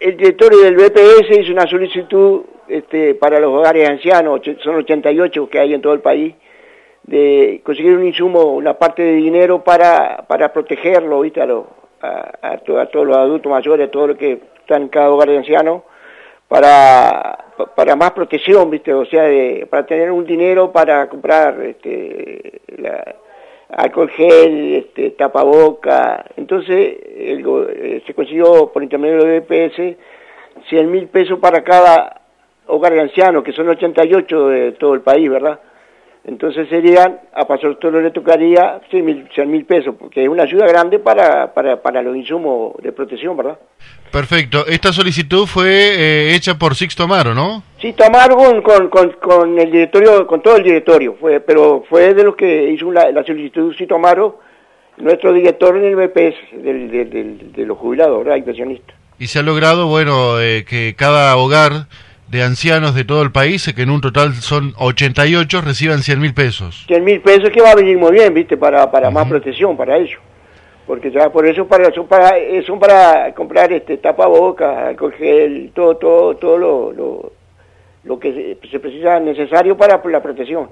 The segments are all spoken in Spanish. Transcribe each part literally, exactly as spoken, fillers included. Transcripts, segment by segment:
el directorio del B P S hizo una solicitud este, para los hogares ancianos, son ochenta y ocho que hay en todo el país, de conseguir un insumo, una parte de dinero para, para protegerlo, ¿viste? A, los, a, a, to, a todos los adultos mayores, a todos los que están en cada hogar de ancianos, para, para más protección, ¿viste? O sea, de, para tener un dinero para comprar este, la, alcohol gel, este, tapaboca. Entonces, el, se consiguió por intermedio del B P S cien mil pesos para cada hogar de ancianos, que son ochenta y ocho de todo el país, ¿verdad? Entonces serían, a Pastor Toro le tocaría cien mil pesos, porque es una ayuda grande para, para, para los insumos de protección, ¿verdad? Perfecto. Esta solicitud fue eh, hecha por Sixto Amaro, ¿no? Sixto Amaro con, con, con, con el directorio, con todo el directorio, fue, pero fue de los que hizo la, la solicitud Sixto Amaro, nuestro director en el B P S, del, del, del, de los jubilados, ¿verdad? Y pensionistas. Y se ha logrado, bueno, eh, que cada hogar de ancianos de todo el país, que en un total son ochenta y ocho, reciban cien mil pesos. cien mil pesos que va a venir muy bien, ¿viste? Para, para uh-huh. más protección, para ellos. Porque ya por eso para, son, para, son para comprar este tapabocas, alcohol gel, todo, todo, todo lo, lo, lo que se, se precisa necesario para la protección.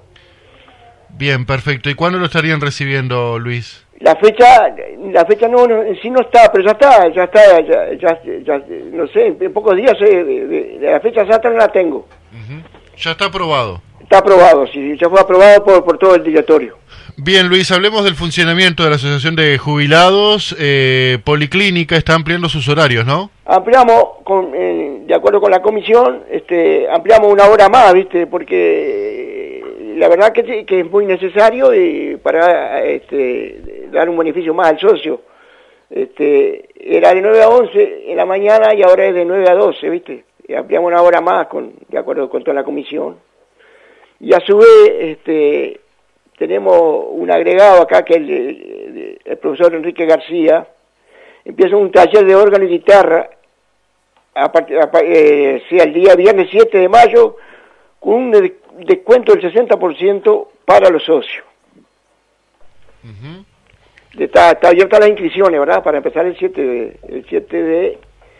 Bien, perfecto. ¿Y cuándo lo estarían recibiendo, Luis? La fecha, la fecha no, no en sí no está, pero ya está, ya está, ya, ya, ya no sé, en pocos días, eh, de, de, de la fecha exacta no la tengo. Uh-huh. Ya está aprobado. Está aprobado, sí, ya fue aprobado por, por todo el directorio. Bien, Luis, hablemos del funcionamiento de la Asociación de Jubilados. Eh, Policlínica está ampliando sus horarios, ¿no? Ampliamos, con, eh, de acuerdo con la comisión, este, ampliamos una hora más, ¿viste? Porque eh, la verdad que, que es muy necesario y para este, dar un beneficio más al socio. Este, era de nueve a once en la mañana y ahora es de nueve a doce, ¿viste? Y ampliamos una hora más, con, de acuerdo con toda la comisión. Y a su vez, este... tenemos un agregado acá que es el, el, el profesor Enrique García, empieza un taller de órgano y guitarra, a part, a, eh, sí, el día viernes siete de mayo, con un de, descuento del sesenta por ciento para los socios. Uh-huh. Está, está abierta las inscripciones, ¿verdad? Para empezar el siete de, el siete de,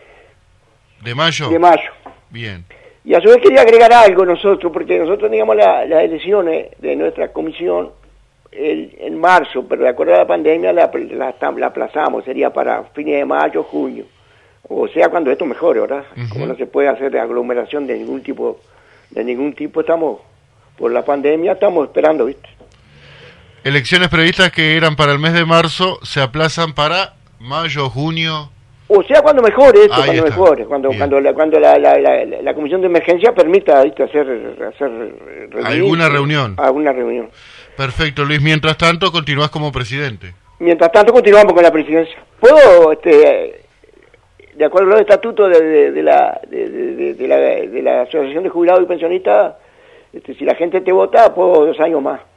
¿De mayo? De mayo. Bien. Y a su vez quería agregar algo nosotros, porque nosotros teníamos la, las elecciones de nuestra comisión el, en marzo, pero de acuerdo a la pandemia la, la, la aplazamos, sería para fines de mayo, junio, o sea, cuando esto mejore, ¿verdad? Uh-huh. Como no se puede hacer aglomeración de ningún tipo, de ningún tipo, estamos, por la pandemia, estamos esperando, ¿viste? Elecciones previstas que eran para el mes de marzo, se aplazan para mayo, junio... O sea, cuando mejore esto, Ahí cuando está. mejore, cuando Bien. cuando la, cuando la, la, la, la comisión de emergencia permita, ¿viste? hacer hacer reunir, alguna reunión. Alguna reunión. Perfecto, Luis. Mientras tanto, continúas como presidente. Mientras tanto, continuamos con la presidencia. ¿Puedo, este, de acuerdo a los estatutos de, de, de, la, de, de, de, la, de la Asociación de Jubilados y Pensionistas, este, si la gente te vota, puedo dos años más?